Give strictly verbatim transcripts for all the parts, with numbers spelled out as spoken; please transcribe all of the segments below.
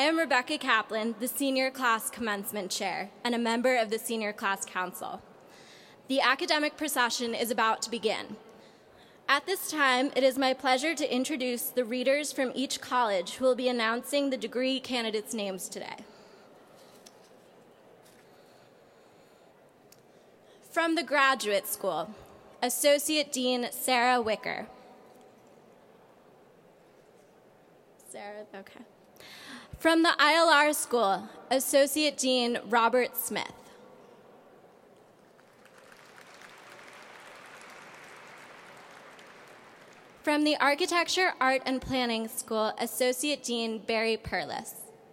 am Rebecca Kaplan, the Senior Class Commencement Chair and a member of the Senior Class Council. The academic procession is about to begin. At this time, it is my pleasure to introduce the readers from each college who will be announcing the degree candidates' names today. From the Graduate School, Associate Dean Sarah Wicker. Sarah, okay. From the I L R School, Associate Dean Robert Smith. From the Architecture, Art, and Planning School, Associate Dean Barry Perlis.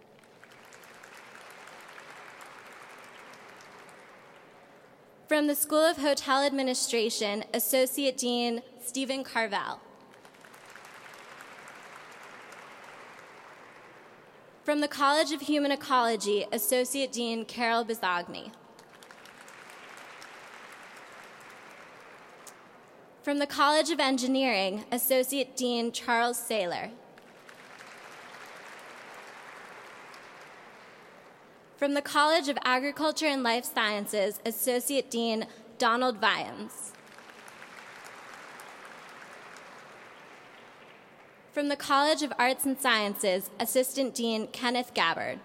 From the School of Hotel Administration, Associate Dean Stephen Carvel. From the College of Human Ecology, Associate Dean Carol Bizagni. From the College of Engineering, Associate Dean Charles Saylor. From the College of Agriculture and Life Sciences, Associate Dean Donald Vians. From the College of Arts and Sciences, Assistant Dean Kenneth Gabbard.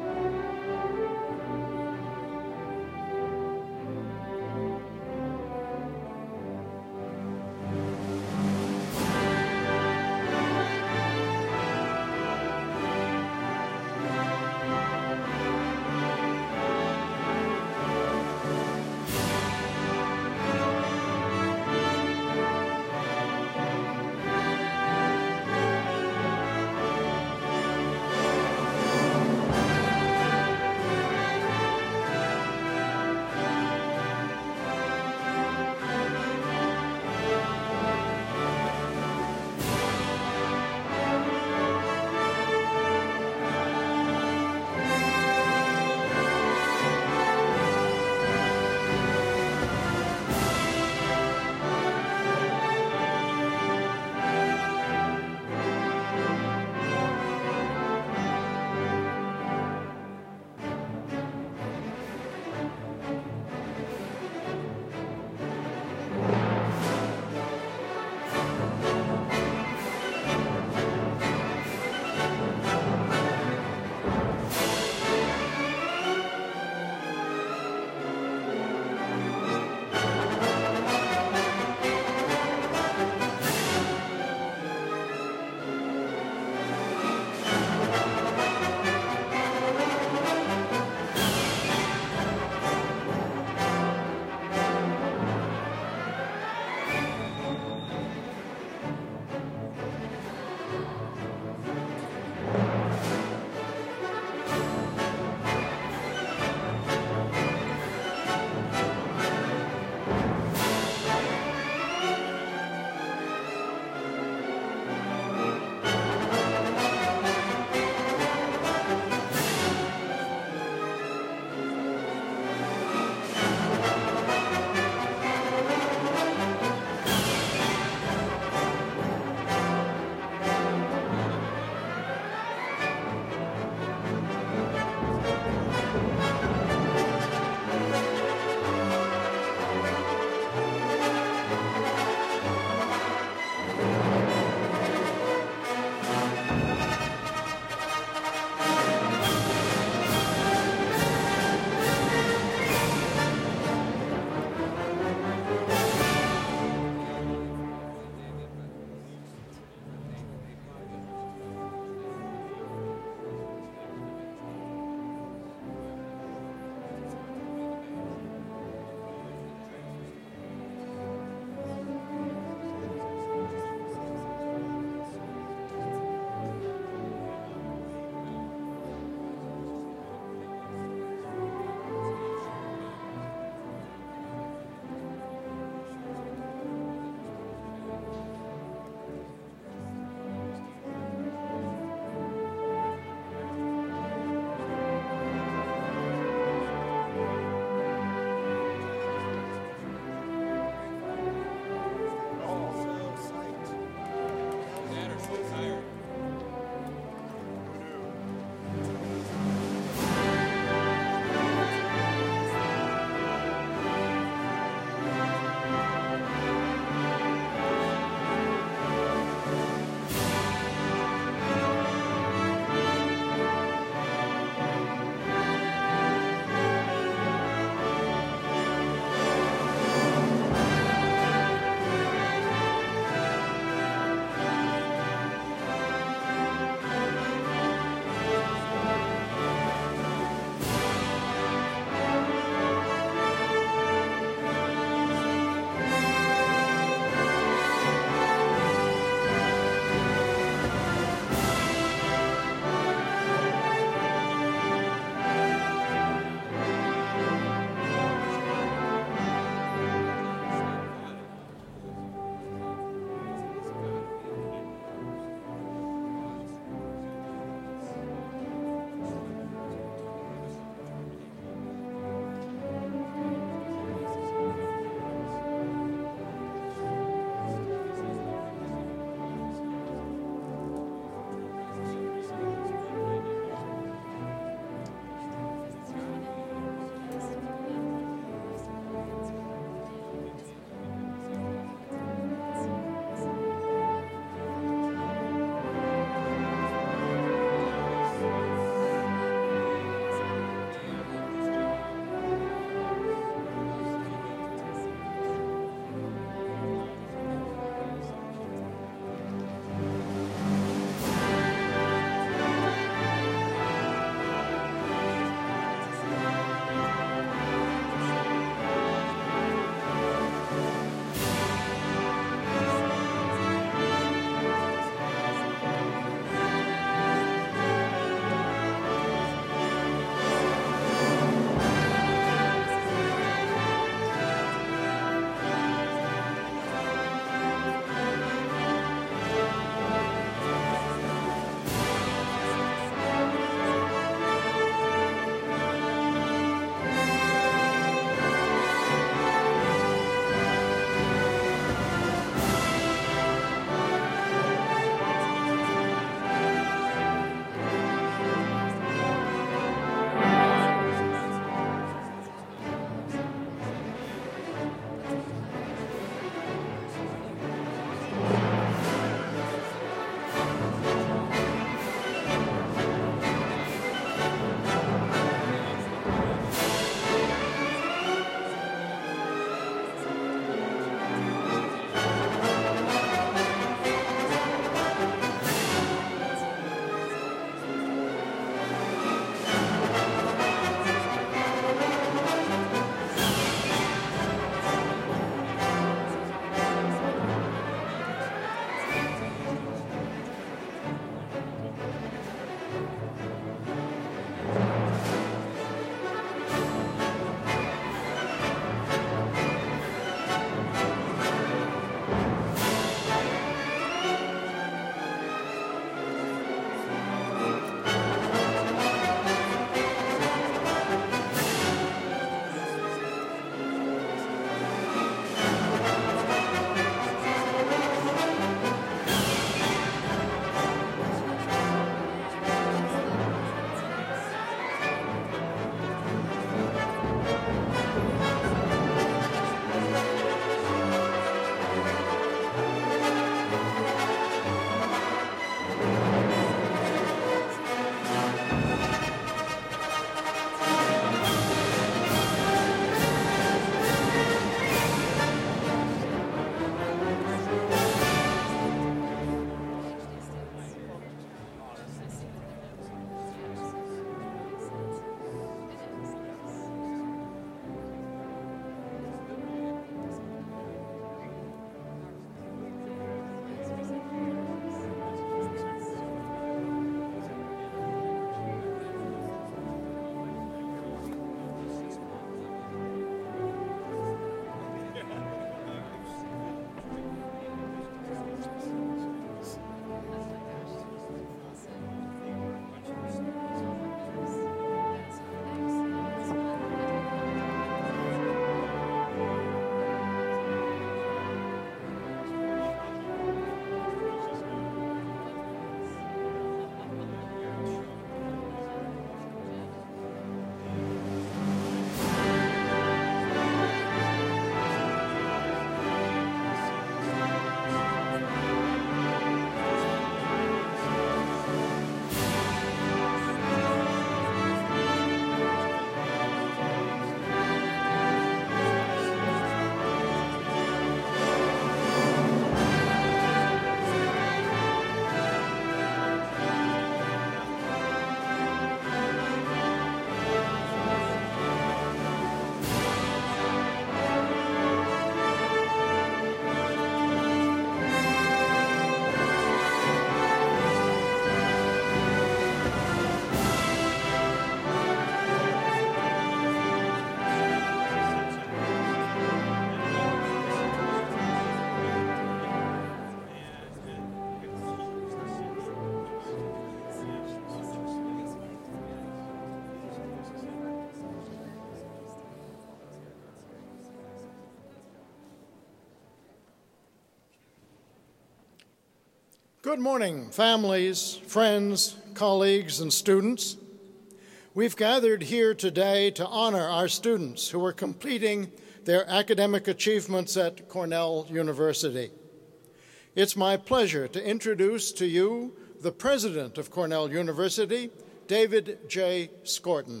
Good morning, families, friends, colleagues, and students. We've gathered here today to honor our students who are completing their academic achievements at Cornell University. It's my pleasure to introduce to you the president of Cornell University, David J. Skorton.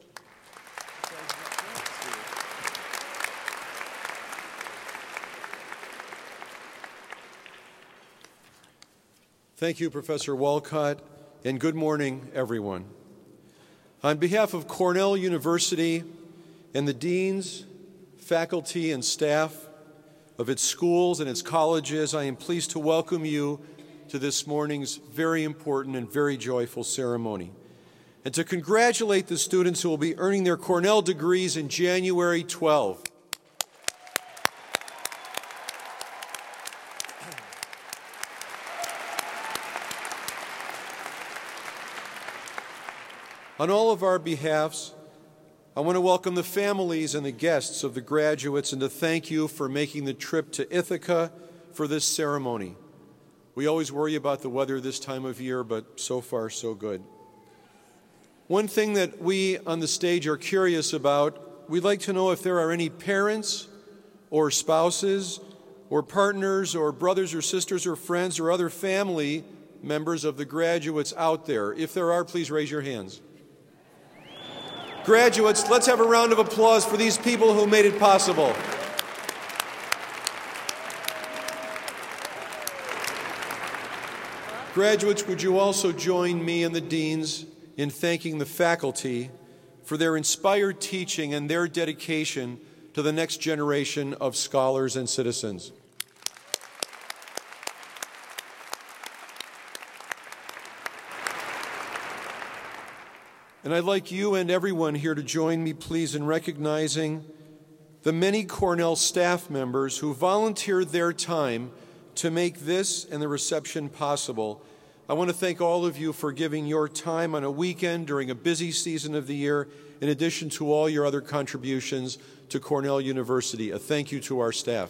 Thank you, Professor Walcott, and good morning, everyone. On behalf of Cornell University and the deans, faculty, and staff of its schools and its colleges, I am pleased to welcome you to this morning's very important and very joyful ceremony, and to congratulate the students who will be earning their Cornell degrees in January twelfth. On all of our behalfs, I want to welcome the families and the guests of the graduates and to thank you for making the trip to Ithaca for this ceremony. We always worry about the weather this time of year, but so far so good. One thing that we on the stage are curious about, we'd like to know if there are any parents or spouses or partners or brothers or sisters or friends or other family members of the graduates out there. If there are, please raise your hands. Graduates, let's have a round of applause for these people who made it possible. Graduates, would you also join me and the deans in thanking the faculty for their inspired teaching and their dedication to the next generation of scholars and citizens. And I'd like you and everyone here to join me, please, in recognizing the many Cornell staff members who volunteered their time to make this and the reception possible. I want to thank all of you for giving your time on a weekend during a busy season of the year, in addition to all your other contributions to Cornell University. A thank you to our staff.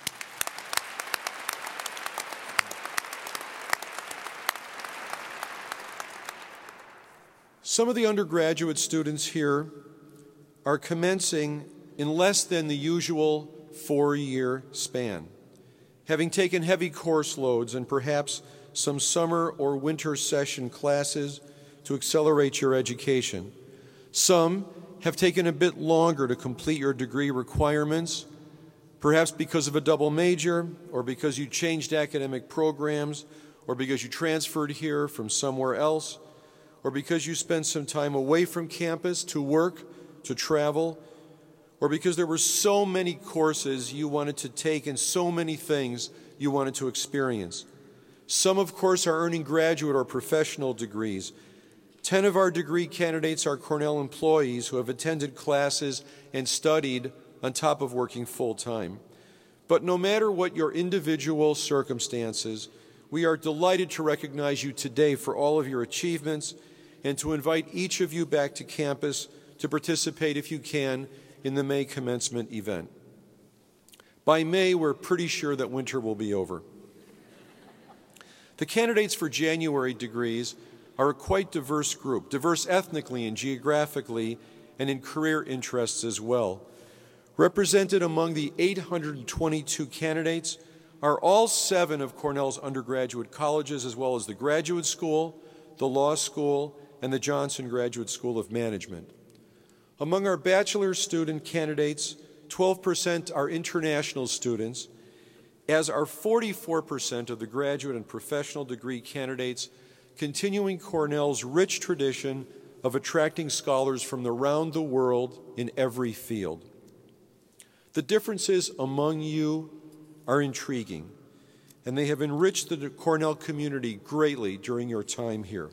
Some of the undergraduate students here are commencing in less than the usual four-year span, having taken heavy course loads and perhaps some summer or winter session classes to accelerate your education. Some have taken a bit longer to complete your degree requirements, perhaps because of a double major, or because you changed academic programs, or because you transferred here from somewhere else, or because you spent some time away from campus to work, to travel, or because there were so many courses you wanted to take and so many things you wanted to experience. Some, of course, are earning graduate or professional degrees. Ten of our degree candidates are Cornell employees who have attended classes and studied on top of working full-time. But no matter what your individual circumstances, we are delighted to recognize you today for all of your achievements and to invite each of you back to campus to participate, if you can, in the May commencement event. By May, we're pretty sure that winter will be over. The candidates for January degrees are a quite diverse group, diverse ethnically and geographically and in career interests as well. Represented among the eight hundred twenty-two candidates are all seven of Cornell's undergraduate colleges, as well as the Graduate School, the Law School, and the Johnson Graduate School of Management. Among our bachelor student candidates, twelve percent are international students, as are forty-four percent of the graduate and professional degree candidates, continuing Cornell's rich tradition of attracting scholars from around the world in every field. The differences among you are intriguing, and they have enriched the Cornell community greatly during your time here.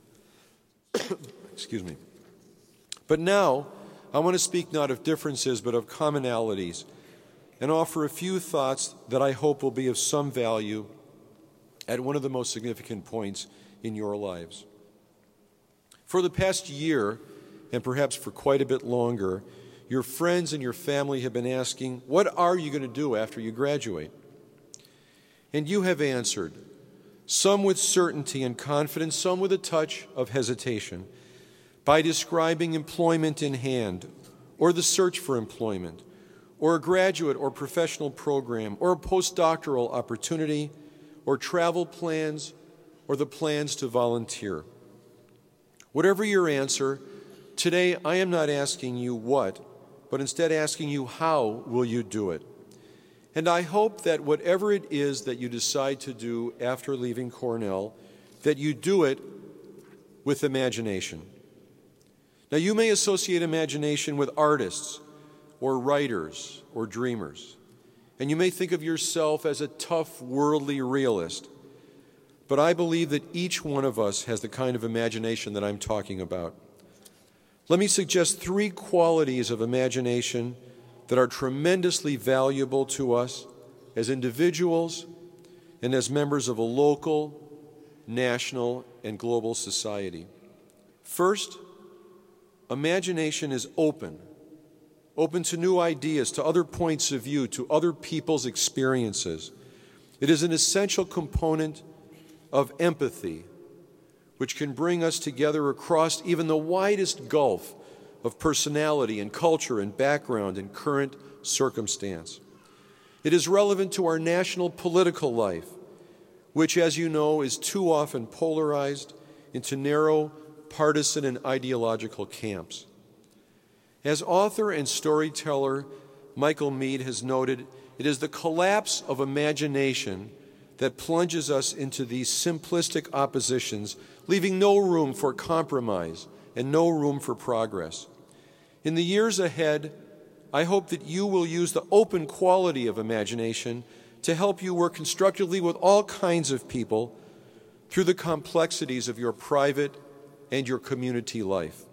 Excuse me. But now, I want to speak not of differences, but of commonalities, and offer a few thoughts that I hope will be of some value at one of the most significant points in your lives. For the past year, and perhaps for quite a bit longer, your friends and your family have been asking, what are you going to do after you graduate? And you have answered, some with certainty and confidence, some with a touch of hesitation, by describing employment in hand, or the search for employment, or a graduate or professional program, or a postdoctoral opportunity, or travel plans, or the plans to volunteer. Whatever your answer, today I am not asking you what, but instead asking you how will you do it. And I hope that whatever it is that you decide to do after leaving Cornell, that you do it with imagination. Now, you may associate imagination with artists or writers or dreamers, and you may think of yourself as a tough, worldly realist. But I believe that each one of us has the kind of imagination that I'm talking about. Let me suggest three qualities of imagination that are tremendously valuable to us as individuals and as members of a local, national, and global society. First, imagination is open, open to new ideas, to other points of view, to other people's experiences. It is an essential component of empathy, which can bring us together across even the widest gulf of personality and culture and background and current circumstance. It is relevant to our national political life, which, as you know, is too often polarized into narrow partisan and ideological camps. As author and storyteller Michael Meade has noted, it is the collapse of imagination that plunges us into these simplistic oppositions, leaving no room for compromise and no room for progress. In the years ahead, I hope that you will use the open quality of imagination to help you work constructively with all kinds of people through the complexities of your private and your community life.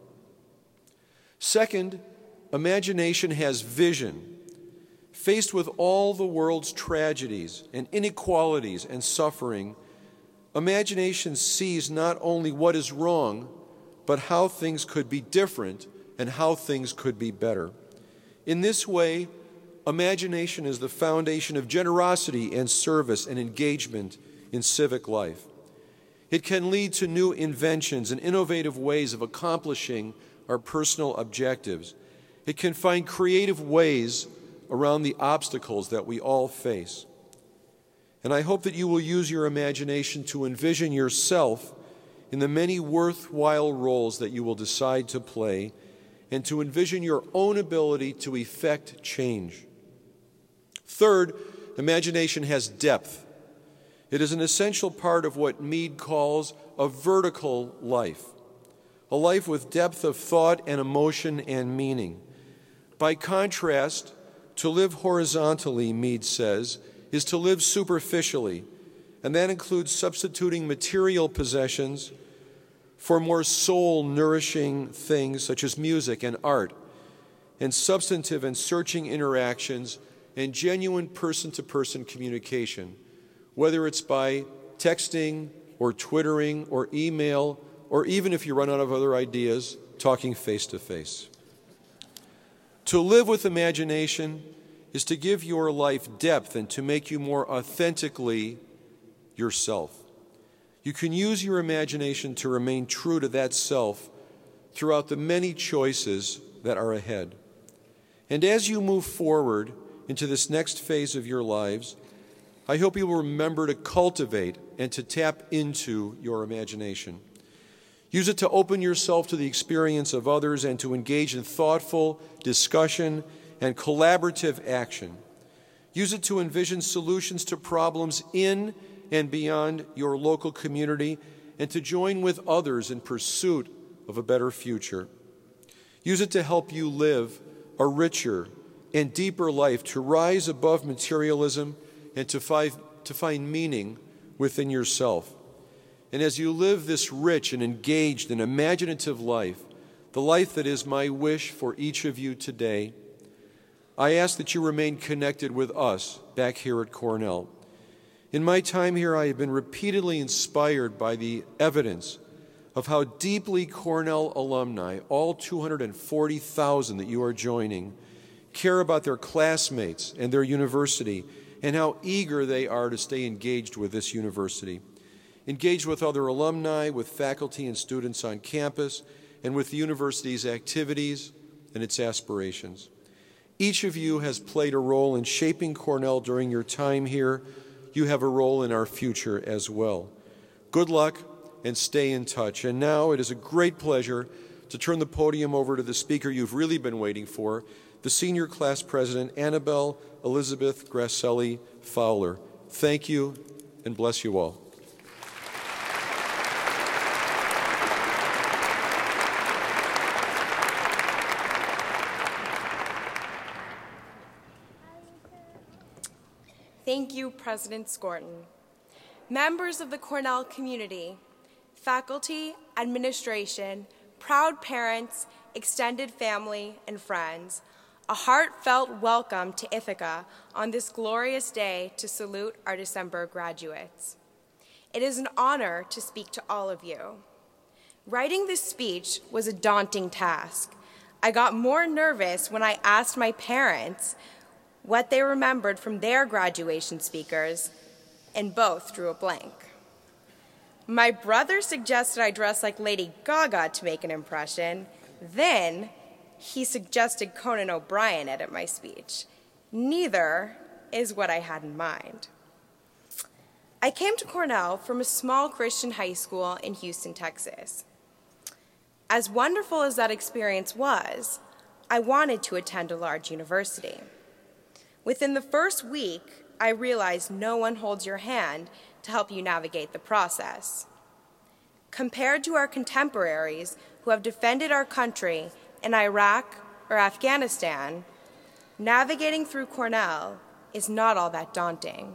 Second, imagination has vision. Faced with all the world's tragedies and inequalities and suffering, imagination sees not only what is wrong, but how things could be different and how things could be better. In this way, imagination is the foundation of generosity and service and engagement in civic life. It can lead to new inventions and innovative ways of accomplishing our personal objectives. It can find creative ways around the obstacles that we all face. And I hope that you will use your imagination to envision yourself in the many worthwhile roles that you will decide to play, and to envision your own ability to effect change. Third, imagination has depth. It is an essential part of what Meade calls a vertical life, a life with depth of thought and emotion and meaning. By contrast, to live horizontally, Meade says, is to live superficially, and that includes substituting material possessions for more soul-nourishing things such as music and art, and substantive and searching interactions and genuine person-to-person communication, whether it's by texting or twittering or email, or even if you run out of other ideas, talking face-to-face. To live with imagination is to give your life depth and to make you more authentically yourself. You can use your imagination to remain true to that self throughout the many choices that are ahead. And as you move forward into this next phase of your lives, I hope you will remember to cultivate and to tap into your imagination. Use it to open yourself to the experience of others and to engage in thoughtful discussion and collaborative action. Use it to envision solutions to problems in and beyond your local community, and to join with others in pursuit of a better future. Use it to help you live a richer and deeper life, to rise above materialism and to find, to find meaning within yourself. And as you live this rich and engaged and imaginative life, the life that is my wish for each of you today, I ask that you remain connected with us back here at Cornell. In my time here, I have been repeatedly inspired by the evidence of how deeply Cornell alumni, all two hundred forty thousand that you are joining, care about their classmates and their university, and how eager they are to stay engaged with this university. Engage with other alumni, with faculty and students on campus, and with the university's activities and its aspirations. Each of you has played a role in shaping Cornell during your time here. You have a role in our future as well. Good luck and stay in touch. And now it is a great pleasure to turn the podium over to the speaker you've really been waiting for, the senior class president, Annabelle Elizabeth Grasselli Fowler. Thank you and bless you all. Thank you, President Skorton. Members of the Cornell community, faculty, administration, proud parents, extended family, and friends, a heartfelt welcome to Ithaca on this glorious day to salute our December graduates. It is an honor to speak to all of you. Writing this speech was a daunting task. I got more nervous when I asked my parents what they remembered from their graduation speakers, and both drew a blank. My brother suggested I dress like Lady Gaga to make an impression. Then he suggested Conan O'Brien edit my speech. Neither is what I had in mind. I came to Cornell from a small Christian high school in Houston, Texas. As wonderful as that experience was, I wanted to attend a large university. Within the first week, I realized no one holds your hand to help you navigate the process. Compared to our contemporaries who have defended our country in Iraq or Afghanistan, navigating through Cornell is not all that daunting.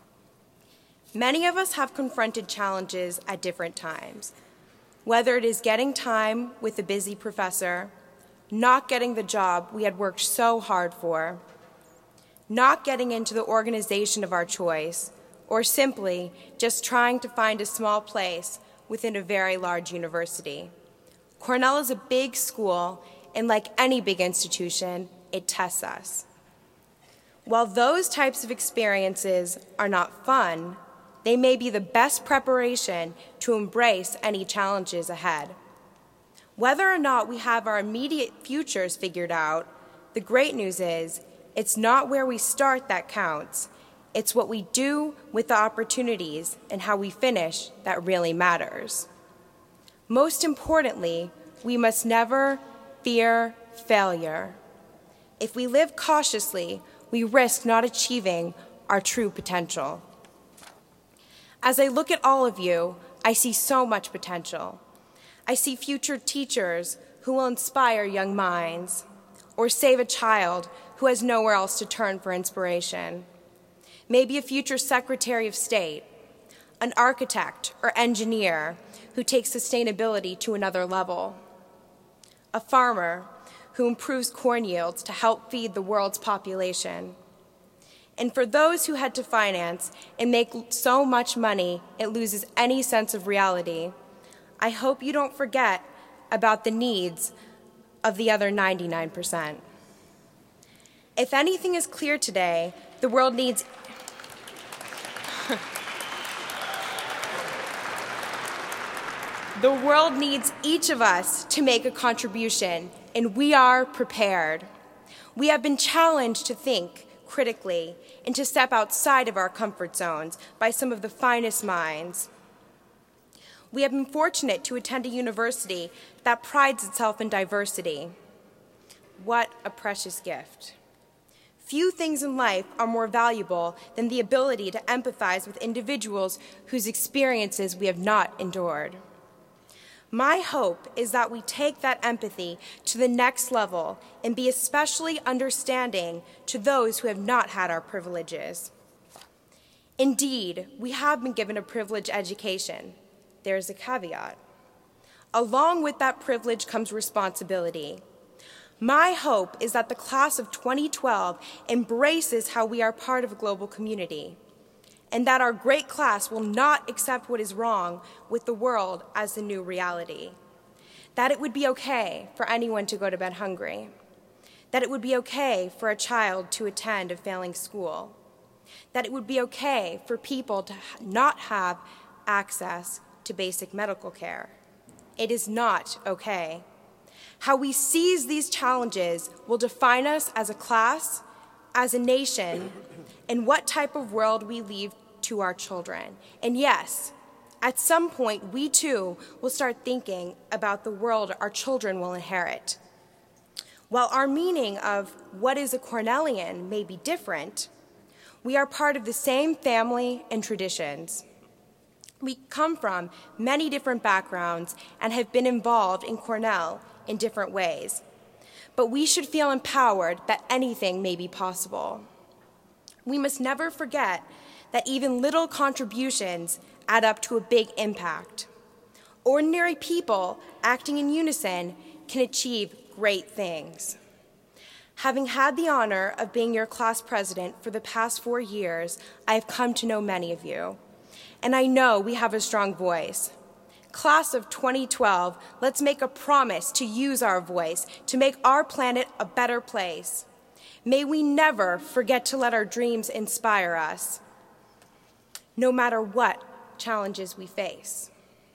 Many of us have confronted challenges at different times, whether it is getting time with a busy professor, not getting the job we had worked so hard for, not getting into the organization of our choice, or simply just trying to find a small place within a very large university. Cornell is a big school, and like any big institution, it tests us. While those types of experiences are not fun, they may be the best preparation to embrace any challenges ahead. Whether or not we have our immediate futures figured out, the great news is it's not where we start that counts. It's what we do with the opportunities and how we finish that really matters. Most importantly, we must never fear failure. If we live cautiously, we risk not achieving our true potential. As I look at all of you, I see so much potential. I see future teachers who will inspire young minds, or save a child who has nowhere else to turn for inspiration. Maybe a future Secretary of State, an architect or engineer who takes sustainability to another level, a farmer who improves corn yields to help feed the world's population. And for those who head to finance and make so much money it loses any sense of reality, I hope you don't forget about the needs of the other ninety-nine percent. If anything is clear today, the world needs The world needs each of us to make a contribution, and we are prepared. We have been challenged to think critically and to step outside of our comfort zones by some of the finest minds. We have been fortunate to attend a university that prides itself in diversity. What a precious gift. Few things in life are more valuable than the ability to empathize with individuals whose experiences we have not endured. My hope is that we take that empathy to the next level and be especially understanding to those who have not had our privileges. Indeed, we have been given a privileged education. There is a caveat. Along with that privilege comes responsibility. My hope is that the class of twenty twelve embraces how we are part of a global community, and that our great class will not accept what is wrong with the world as the new reality. That it would be okay for anyone to go to bed hungry. That it would be okay for a child to attend a failing school. That it would be okay for people to not have access to basic medical care. It is not okay. How we seize these challenges will define us as a class, as a nation, and what type of world we leave to our children. And yes, at some point, we too will start thinking about the world our children will inherit. While our meaning of what is a Cornellian may be different, we are part of the same family and traditions. We come from many different backgrounds and have been involved in Cornell in different ways, but we should feel empowered that anything may be possible. We must never forget that even little contributions add up to a big impact. Ordinary people acting in unison can achieve great things. Having had the honor of being your class president for the past four years, I have come to know many of you, and I know we have a strong voice. Class of twenty twelve, let's make a promise to use our voice to make our planet a better place. May we never forget to let our dreams inspire us, no matter what challenges we face.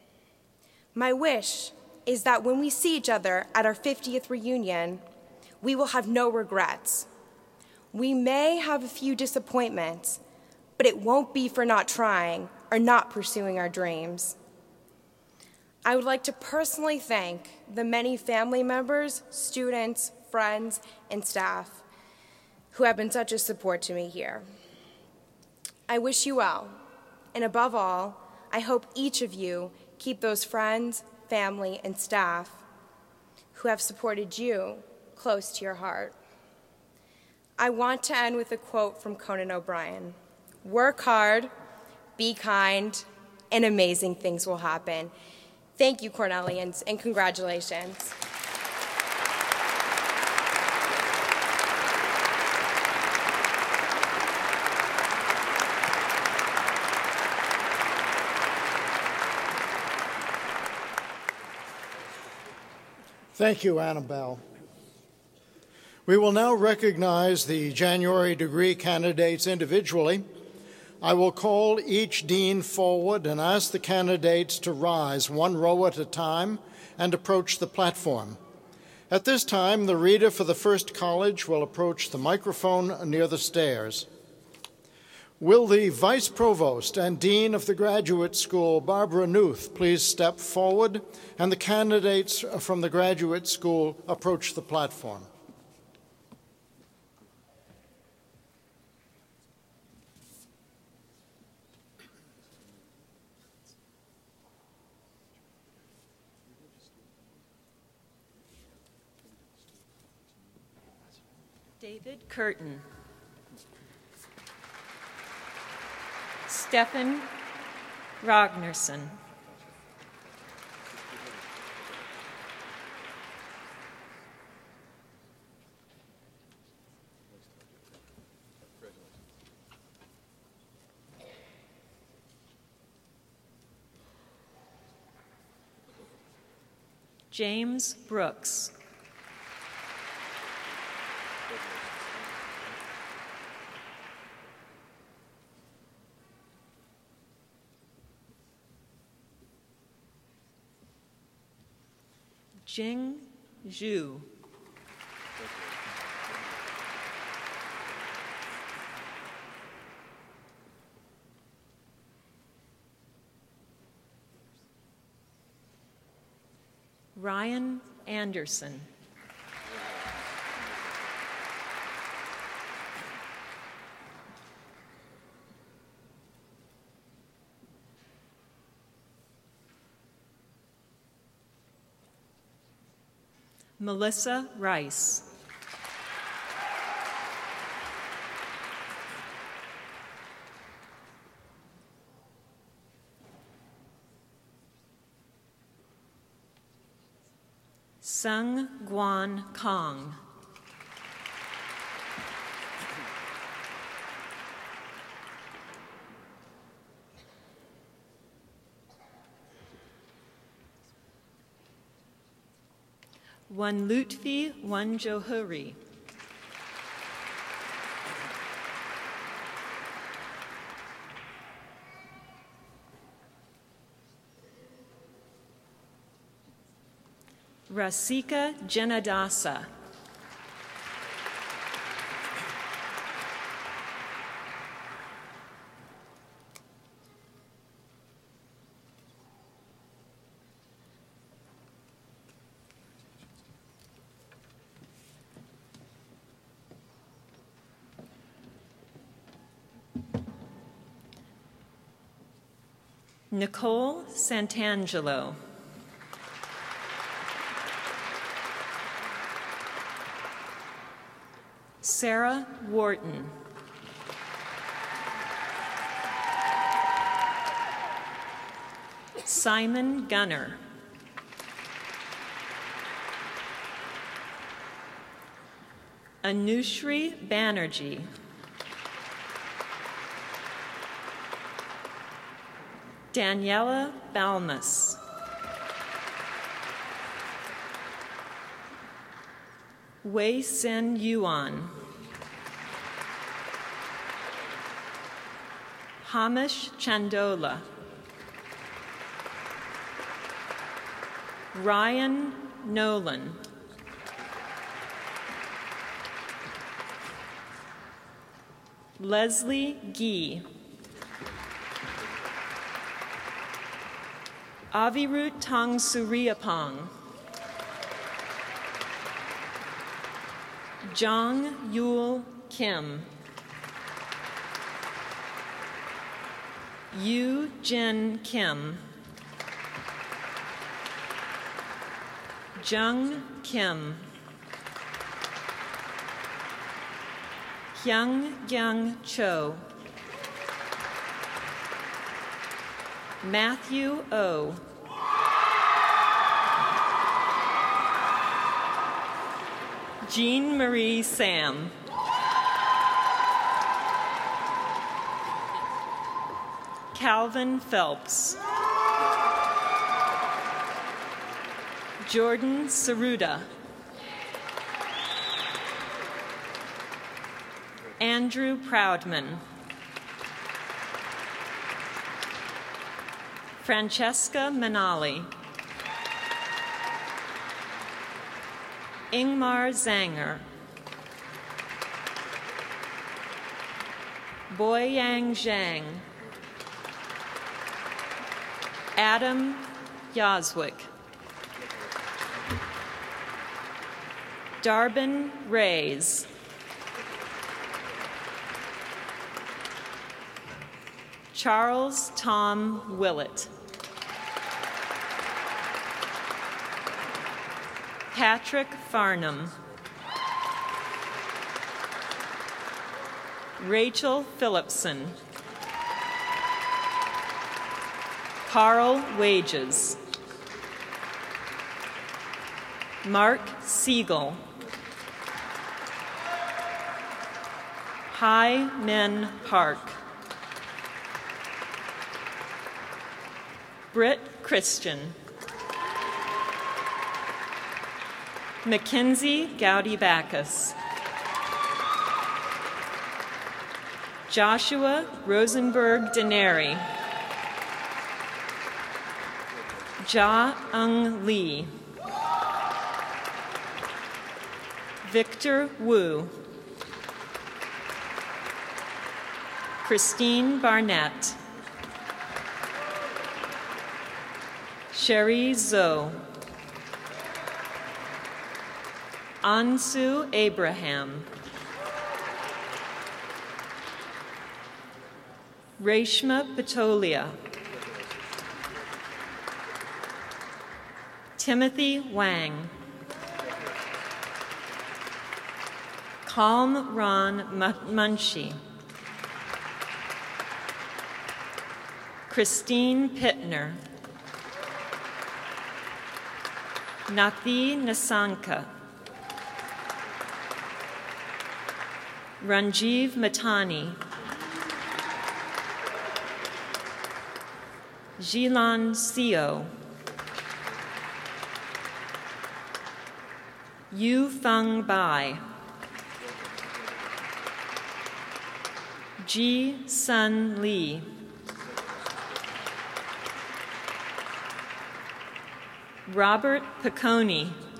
My wish is that when we see each other at our fiftieth reunion, we will have no regrets. We may have a few disappointments, but it won't be for not trying or not pursuing our dreams. I would like to personally thank the many family members, students, friends, and staff who have been such a support to me here. I wish you well, and above all, I hope each of you keep those friends, family, and staff who have supported you close to your heart. I want to end with a quote from Conan O'Brien. Work hard, be kind, and amazing things will happen. Thank you, Cornellians, and congratulations. Thank you, Annabelle. We will now recognize the January degree candidates individually. I will call each dean forward and ask the candidates to rise one row at a time and approach the platform. At this time, the reader for the first college will approach the microphone near the stairs. Will the Vice Provost and Dean of the Graduate School, Barbara Newth, please step forward, and the candidates from the Graduate School approach the platform. David Curtin. Stefan Ragnarsson. James Brooks. Jing Zhu. Ryan Anderson. Melissa Rice. Sung Guan Kong. One Lutfi, one Johuri. Rasika Janadasa. Nicole Santangelo. Sarah Wharton. Simon Gunner. Anushri Banerjee. Daniela Balmas. Wei Sin Yuan. Hamish Chandola. Ryan Nolan. Leslie Gee. Avirut Tang Suriapong. Jong Yul Kim. Yu Jin Kim. Jung Kim. Hyung Gyung Cho. Matthew O. Jean Marie Sam. Calvin Phelps. Jordan Saruda. Andrew Proudman. Francesca Manali. Ingmar Zanger. Boyang Zhang. Adam Yazwick. Darbin Rays. Charles Tom Willett. Patrick Farnham. Rachel Phillipson. Carl Wages. Mark Siegel. Hai Min Park. Britt Christian. Mackenzie Gowdy Backus. Joshua Rosenberg Deneri. Ja Ung Lee. Victor Wu. Christine Barnett. Sherry Zoe. Ansu Abraham. Reshma Patolia. Timothy Wang. Calm Ron Munchie. Christine Pittner. Nathi Nasanka. Ranjiv Matani. Jilan Seo. Yu Feng Bai. Ji Sun Lee. Robert Piccone.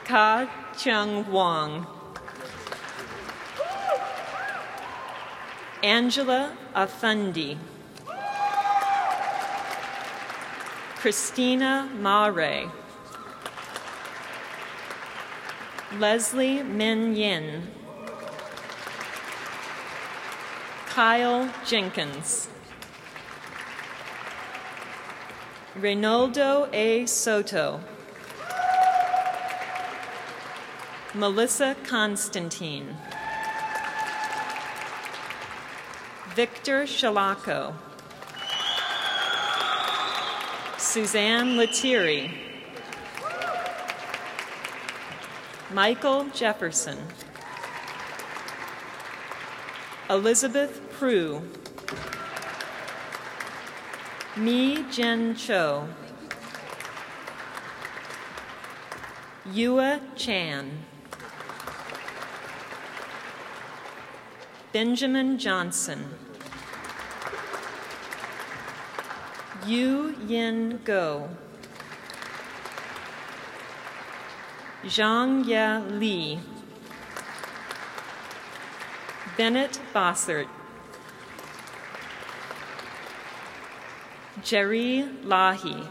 Ka Chung Wong. Angela Afundi. Christina Mare. Leslie Min Yin. Kyle Jenkins. Reynaldo A. Soto. Melissa Constantine. Victor Shalako. Suzanne Lettieri. Michael Jefferson. Elizabeth Prue. Mi Jen Cho. Yua Chan. Benjamin Johnson. Yu Yin Go. Zhang Ya Li. Bennett Bossert. Jerry Lahi.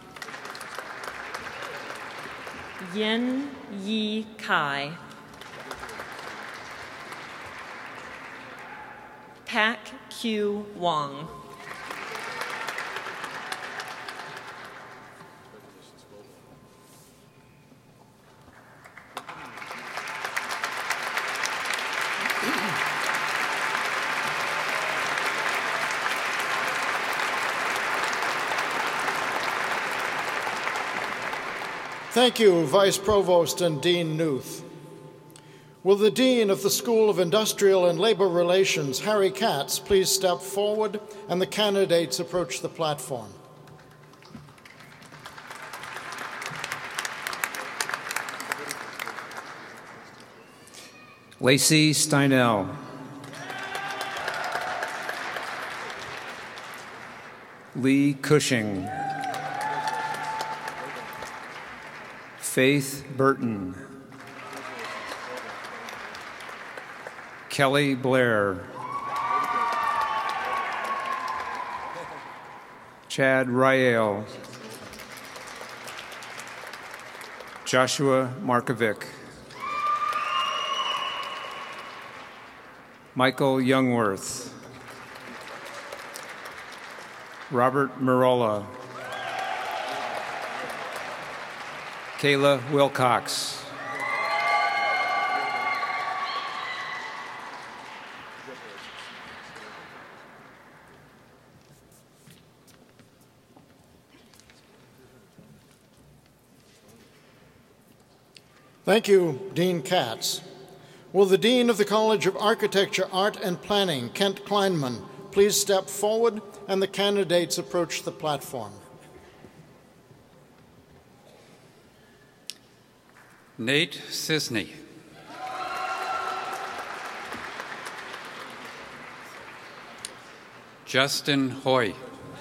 Yin Yi Kai. Pak Q Wong. Thank you, Vice Provost and Dean Knuth. Will the Dean of the School of Industrial and Labor Relations, Harry Katz, please step forward and the candidates approach the platform? Lacey Steinell. Lee Cushing. Faith Burton. Kelly Blair. Chad Rael. Joshua Markovic. Michael Youngworth. Robert Merola. Kayla Wilcox. Thank you, Dean Katz. Will the Dean of the College of Architecture, Art, and Planning, Kent Kleinman, please step forward and the candidates approach the platform? Nate Sisney. Justin Hoy.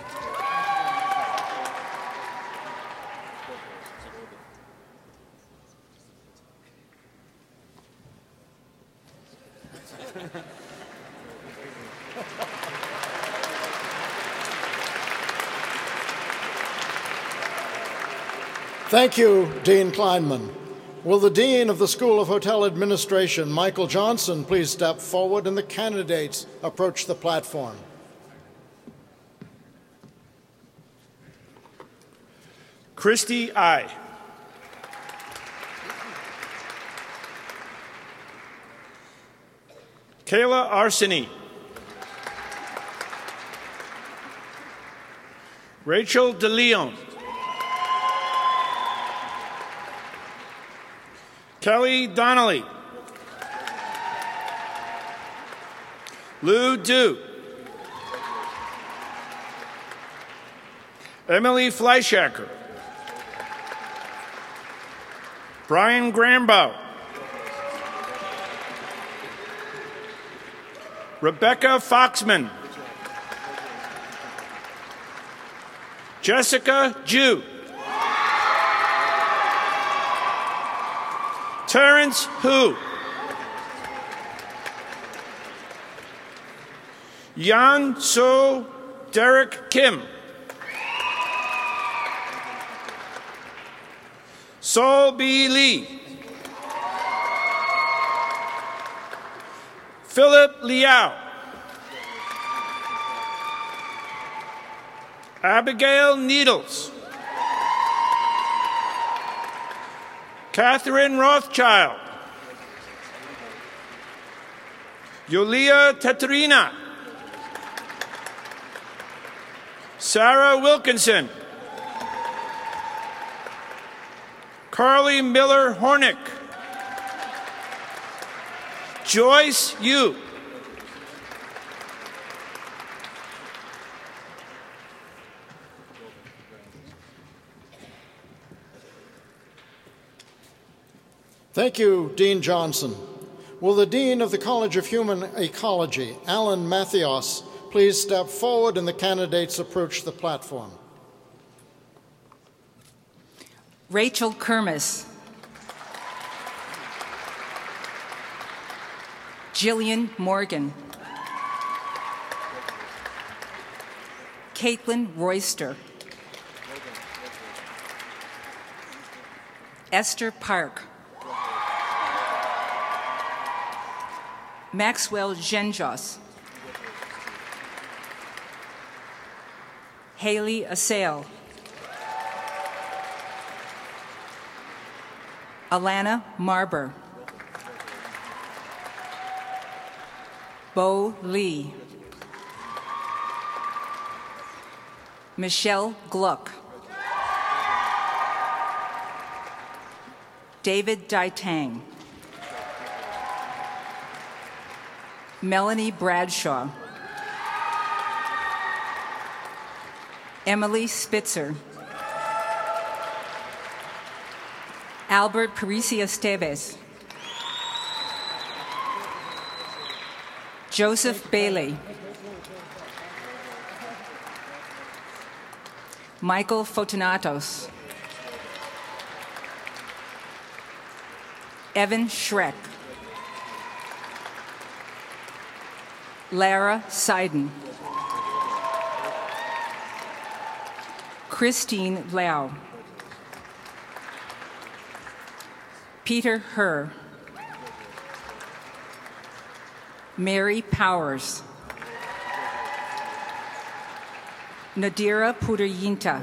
Thank you, Dean Kleinman. Will the Dean of the School of Hotel Administration, Michael Johnson, please step forward and the candidates approach the platform? Christy I. Kayla Arseny. Rachel DeLeon. Kelly Donnelly. Lou Du. Emily Fleischacker. Brian Grambow. Rebecca Foxman. Jessica Ju. Terrence Hu. Yan So Derek Kim. Sol B. Lee. Philip Liao. Abigail Needles. Catherine Rothschild. Yulia Teterina. Sarah Wilkinson. Carly Miller Hornick. Joyce Yu. Thank you, Dean Johnson. Will the Dean of the College of Human Ecology, Alan Mathios, please step forward and the candidates approach the platform? Rachel Kermis. Jillian Morgan. Caitlin Royster. Esther Park. Maxwell Genjos. Haley Assail. Alana Marber. Bo Lee. Michelle Gluck. David Daitang. Melanie Bradshaw. Emily Spitzer. Albert Parisi Esteves. Joseph Bailey. Michael Fotonatos. Evan Schreck. Lara Seiden. Christine Lau. Peter Herr. Mary Powers. Nadira Pudayinta.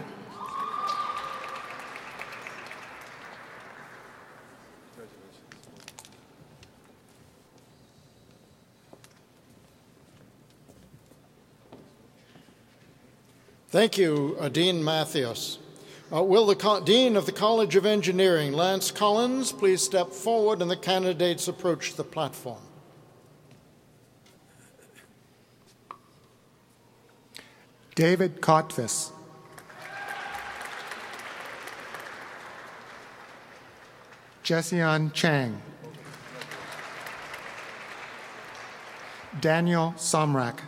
Thank you, uh, Dean Mathios. Uh, will the Co- Dean of the College of Engineering, Lance Collins, please step forward and the candidates approach the platform? David Kotvis. Jessian Chang. Daniel Somrak.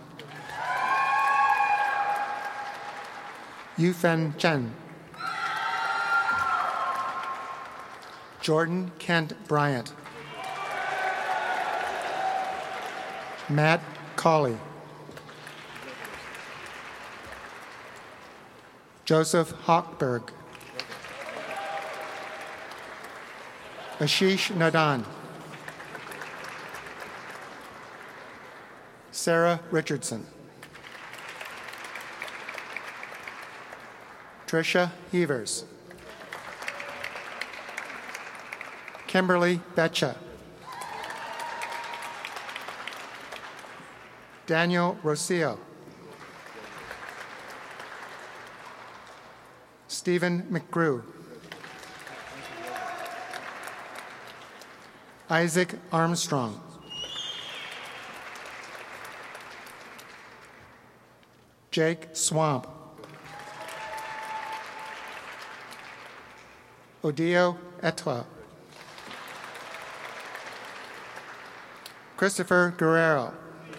Yufen Chen. Jordan Kent Bryant. Matt Colley. Joseph Hochberg. Ashish Nadan. Sarah Richardson. Tricia Heavers. Kimberly Betcha. Daniel Rocio. Stephen McGrew. Isaac Armstrong. Jake Swamp. Odio Etwa. Christopher Guerrero.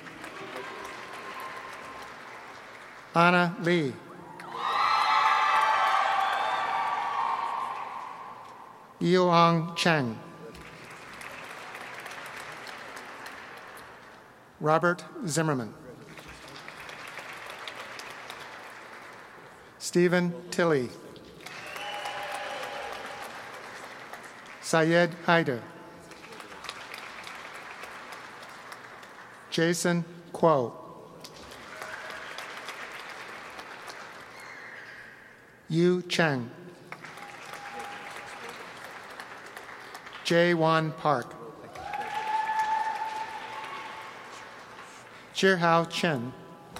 Anna Lee. Yuang Cheng. Robert Zimmerman. Stephen Tilley. Syed Haider. Jason Kuo. Yu Cheng. Jae Won Park. Chir-Hao Chen.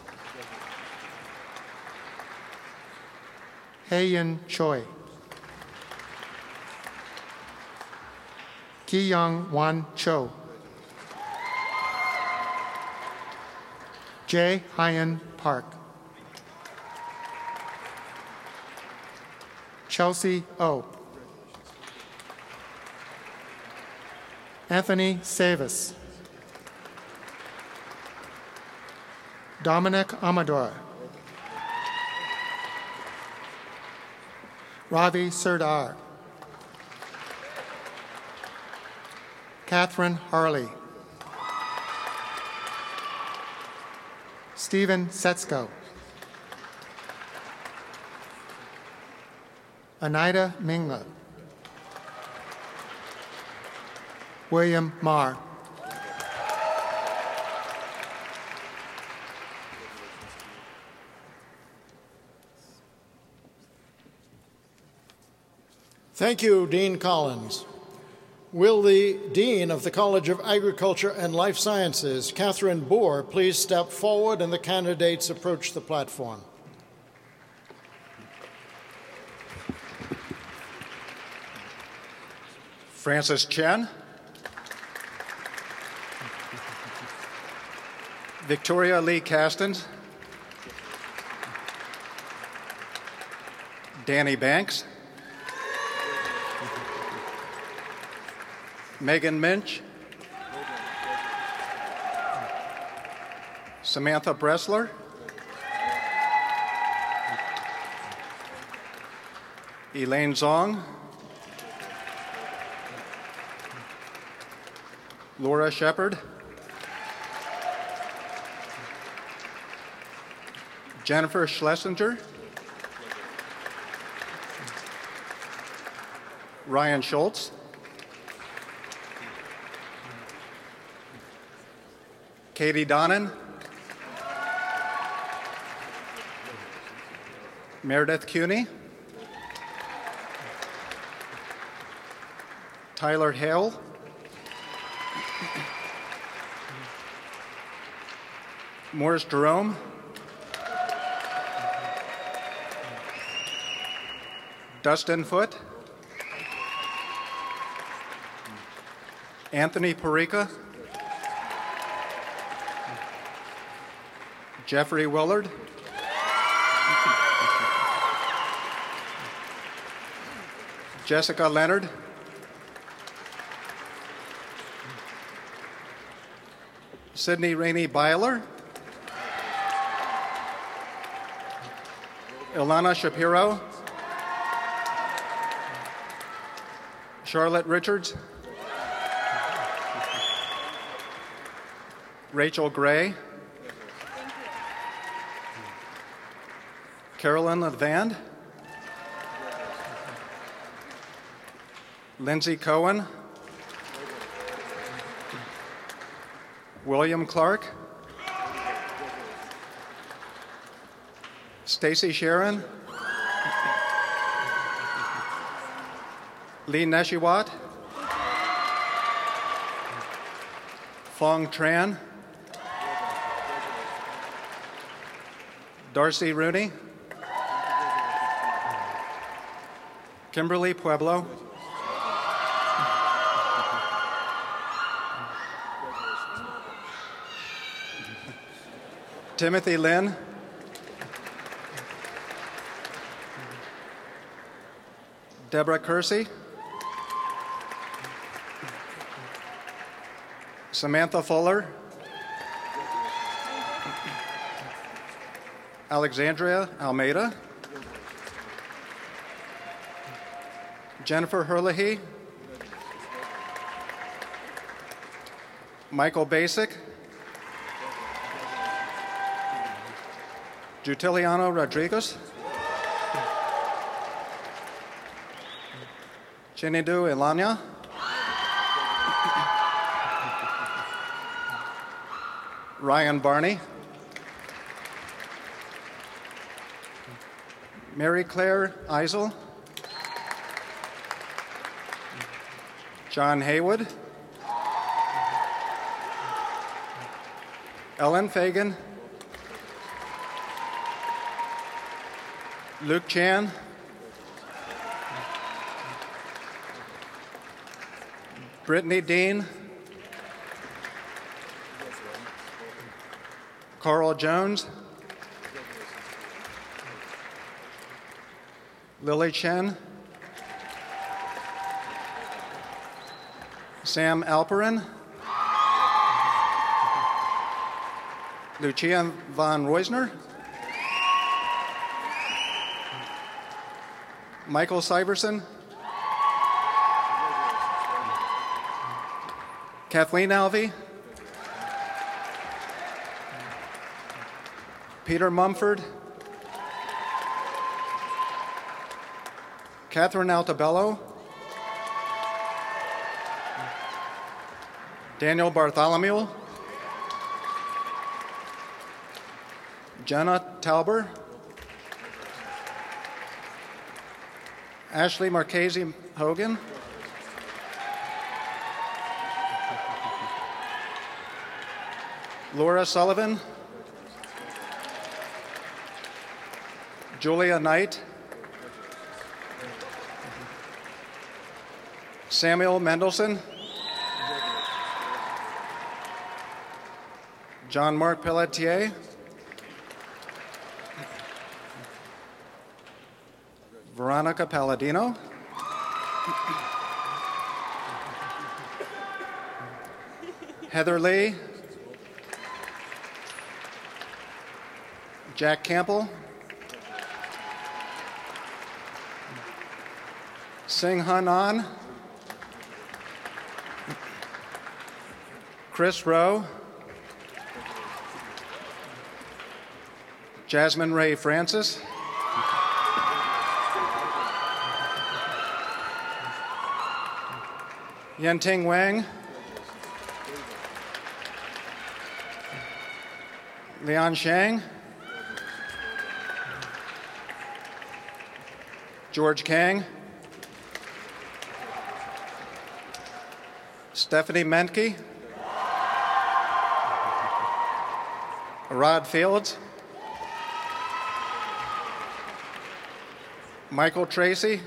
Hei-Yin Choi. Ki-Young Wan Cho. Jae Hyen Park. Chelsea O. Anthony Savis. Dominic Amador. Ravi Sardar. Catherine Harley. Stephen Setsko. Anida Mingla. William Marr. Thank you, Dean Collins. Will the Dean of the College of Agriculture and Life Sciences, Catherine Bohr, please step forward and the candidates approach the platform? Francis Chen. Victoria Lee Castens. Danny Banks. Megan Minch. Samantha Bressler. Elaine Zong. Laura Shepard. Jennifer Schlesinger. Ryan Schultz. Katie Donnan. Meredith Cuny. Tyler Hale. Morris Jerome. Dustin Foote. Anthony Perica. Jeffrey Willard. Jessica Leonard. Sydney Rainey Byler. Ilana Shapiro. Charlotte Richards. Rachel Gray. Carolyn Levand. Lindsay Cohen. William Clark. Stacy Sharon. Lee Neshiwat. Fong Tran. Darcy Rooney. Kimberly Pueblo. Timothy Lynn. Deborah Kersey. Samantha Fuller. Alexandria Almeida. Jennifer Herlihy. Michael Basic. Jutiliano Rodriguez. Chinidu Ilanya. Ryan Barney. Mary Claire Eisel. John Haywood. Ellen Fagan. Luke Chan. Brittany Dean. Carl Jones. Lily Chen. Sam Alperin. Lucia von Reusner. Michael Syverson. Kathleen Alvey. Peter Mumford. Catherine Altabello. Daniel Bartholomew. Jenna Tauber. Ashley Marchese Hogan. Laura Sullivan. Julia Knight. Samuel Mendelson. John Mark Pelletier. Veronica Palladino. Heather Lee. Jack Campbell. Sing Hun An. Chris Rowe. Jasmine Ray Francis. Yenting Wang. Lian Shang. George Kang. Stephanie Menke. Rod Fields. Michael Tracy.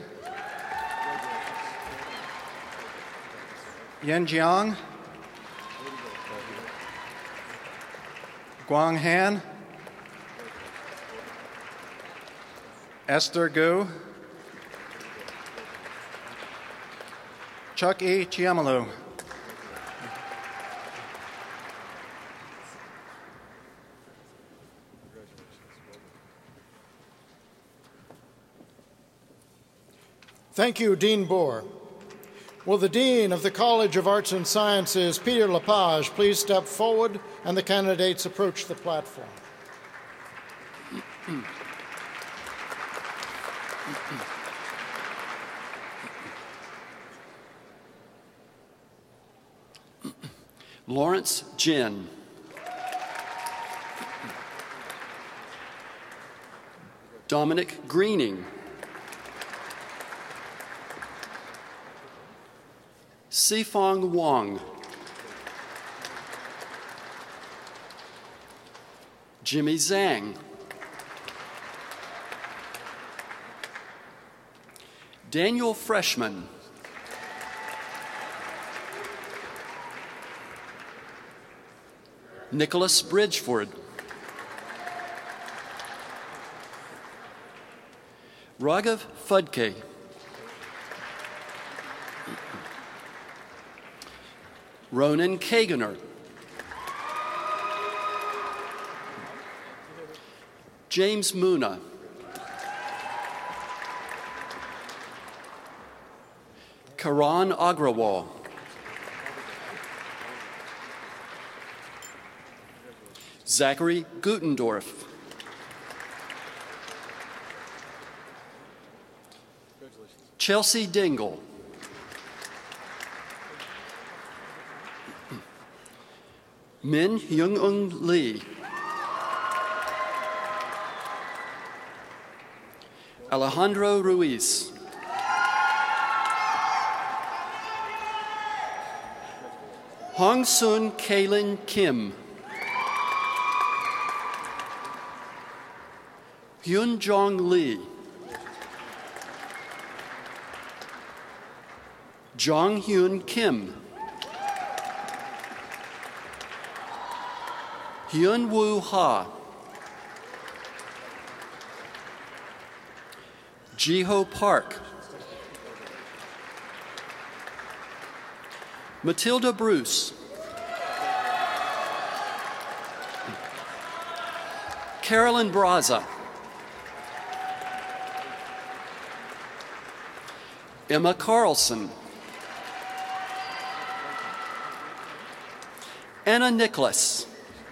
Yin Jiang. Guang Han. Esther Gu. Chuck E. Chiamalu. Thank you, Dean Bohr. Will the Dean of the College of Arts and Sciences, Peter Lepage, please step forward and the candidates approach the platform. Lawrence Jin. Dominic Greening. Sifong Wang. Jimmy Zhang. Daniel Freshman. Nicholas Bridgeford. Raghav Fudke. Ronan Kagener. James Muna. Karan Agrawal. Zachary Gutendorf. Chelsea Dingle. Min Young-eun Lee. Alejandro Ruiz. Hong Sun Kaylin Kim. Hyun Jong Lee. Jong Hyun Kim. Hyun Woo Ha. Jiho Park. Matilda Bruce. Carolyn Braza. Emma Carlson. Anna Nicholas.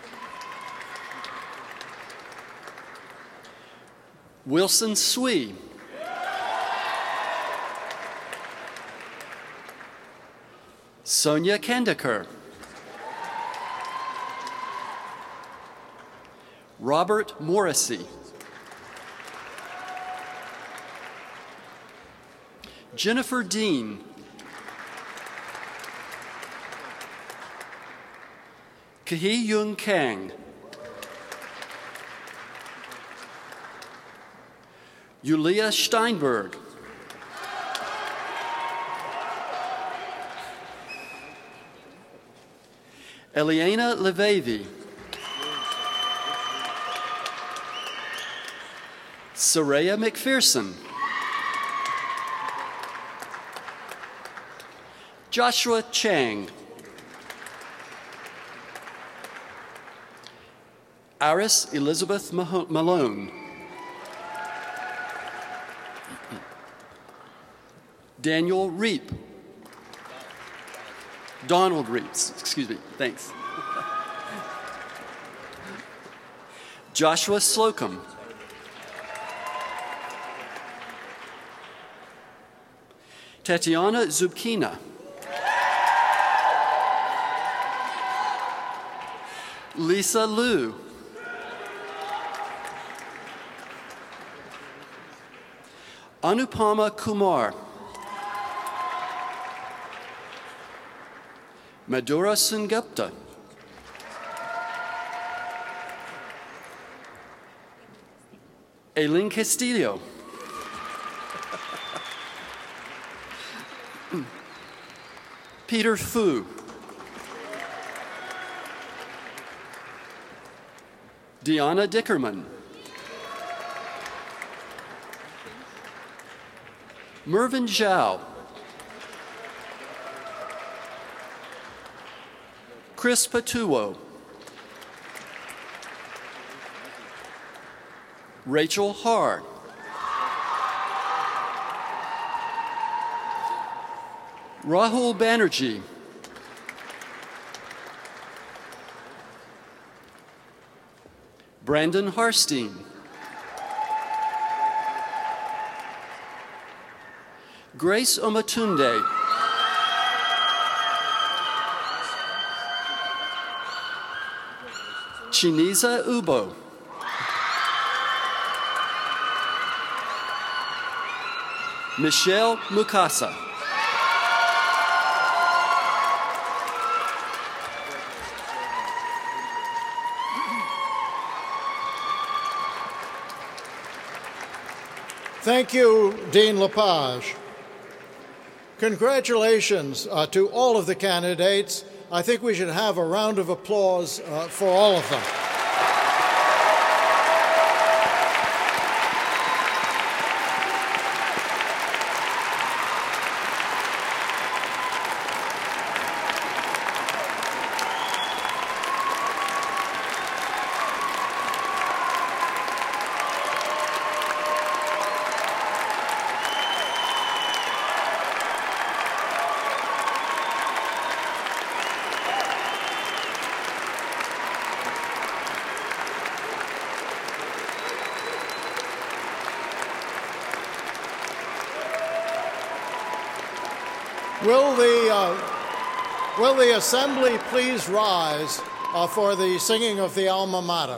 Wilson Swee. Sonia Kandikar. Robert Morrissey. Jennifer Dean. Kahi Yung Kang. Yulia Steinberg. Eliana Levevi. Saraya McPherson. Joshua Chang. Iris Elizabeth Malone. Daniel Reap. Donald Reeps, excuse me, thanks. Joshua Slocum. Tatiana Zubkina. Lisa Liu. Anupama Kumar. Madhura Sengupta. Aileen Castillo. Peter Fu. Deanna Dickerman. Mervyn Zhao. Chris Patuo. Rachel Har. Rahul Banerjee. Brandon Harstein. Grace Omatunde. Chiniza Ubo. Michelle Mukasa. Thank you, Dean Lepage. Congratulations uh, to all of the candidates. I think we should have a round of applause uh, for all of them. Will the, uh, will the assembly please rise uh, for the singing of the alma mater?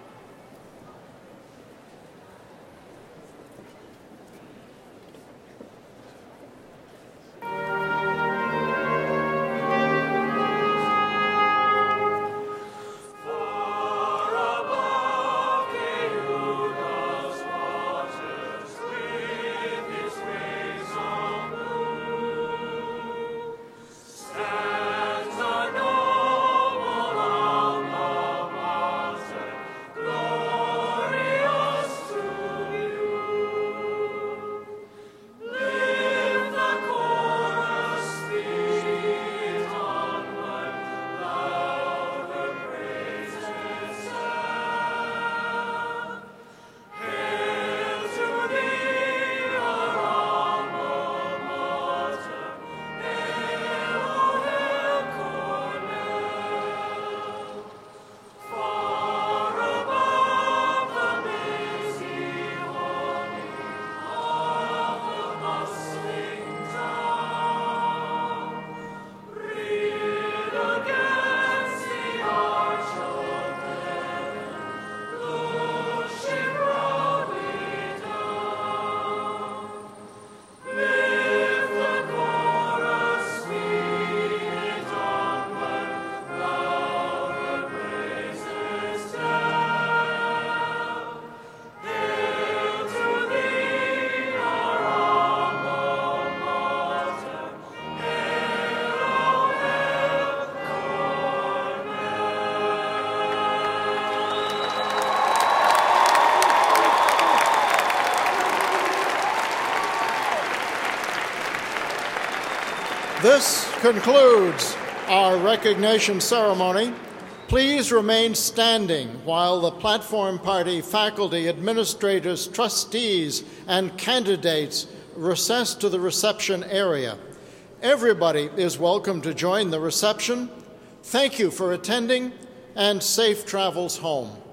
This concludes our recognition ceremony. Please remain standing while the Platform Party faculty, administrators, trustees, and candidates recess to the reception area. Everybody is welcome to join the reception. Thank you for attending, and safe travels home.